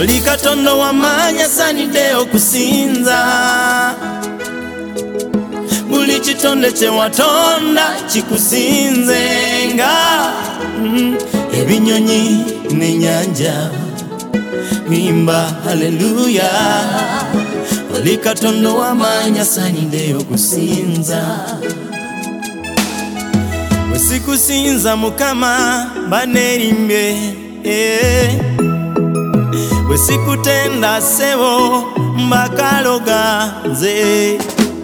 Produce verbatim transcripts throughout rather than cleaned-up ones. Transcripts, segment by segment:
oli Katonda w'amaanyi asaanidde okusinza buli kitonde kye watonda kikusinzenga mm, ebinyonyi n'ennyanja bimba haleluya oli Katonda w'amaanyi asaanidde okusinza bwe sikusinza Mukama baneerimbye eh. bwe sikutenda ssebo mbakaloga nze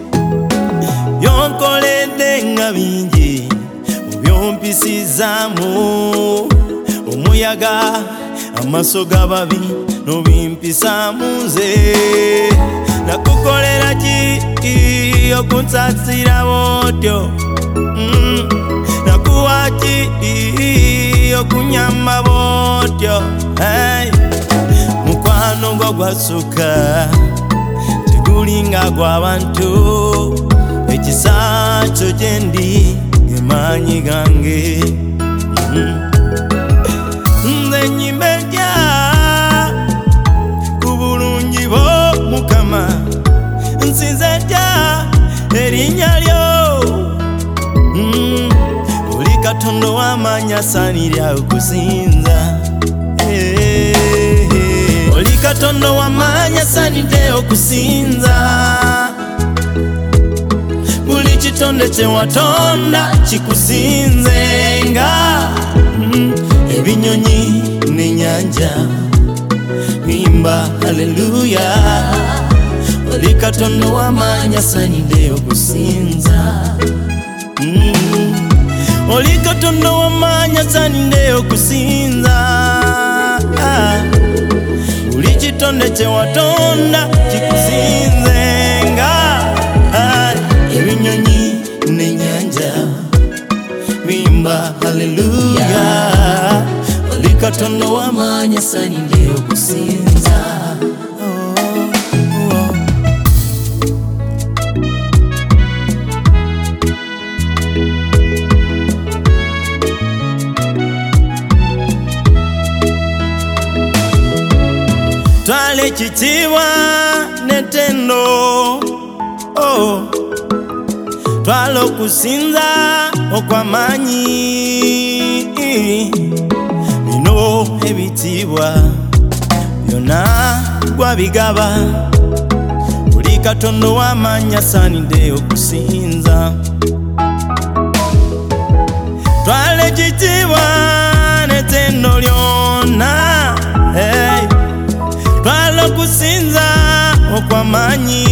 byonkoledde nga bingi byompisizaamu omuyaga amaso g'ababi nobimpisaamu nze nakukolera ki okunsaasira bwotyo mm. nakuwa ki okunyamba bwotyo hey. mukwano gwo gwasukka tegulinga gw'abantu ekisa kyo gye ndi gemaanyi gange nze nnyimba ejja ku bulungi bwo Mukama nsinza ejja erinnya lyo oli Katonda w'amaanyi asaanidde okusinza oli Katonda w'amaanyi asaanidde okusinza buli kitonde kye watonda kikusinzenga mm, ebinyonyi n'ennyanja bimba haleluya oli Katonda w'amaanyi asaanidde okusinza mm, oli Katonda w'amaanyi asaanidde okusinza buli kitonde kye watonda kikusinzenga ebinyonyi n'ennyanja bimba haleluya oli Katonda w'amaanyi asaanidde okusinza oh, oh. twala ekitiibwa n'ettendo oh. twala okusinza okw'amaanyi bino ebitiibwa byonna gwabigaba oli Katonda w'amaanyi asaanidde okusinza twala ekitiibwa n'ettendo lyonna hey. twala okusinza okw'amaanyi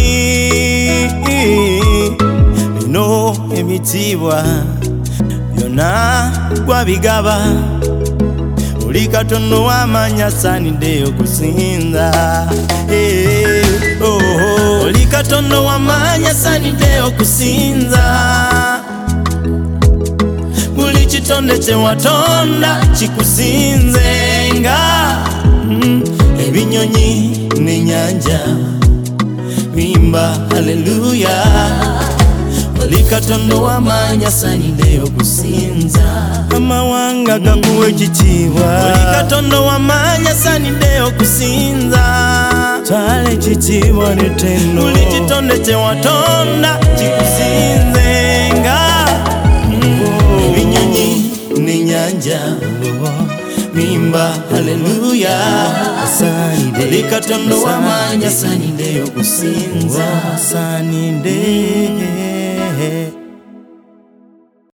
bino ebitiibwa byonna gwabigaba oli Katonda w'amaanyi asaanidde okusinza hey, oh, oh. oli Katonda w'amaanyi asaanidde okusinza buli kitonde kye watonda kikusinzenga mm, ebinyonyi n'ennyanja bimba haleluya oli Katonda w'amaanyi asaanidde okusinza amawanga gakuwa ekitiibwa oli Katonda w'amaanyi asaanidde okusinza twala ekitiibwa n'ettendo buli kitonde kye watonda kikusinzenga ebinyonyi n'ennyanja bimba haleluya oli Katonda w'amaanyi asaanidde okusinza asaanidde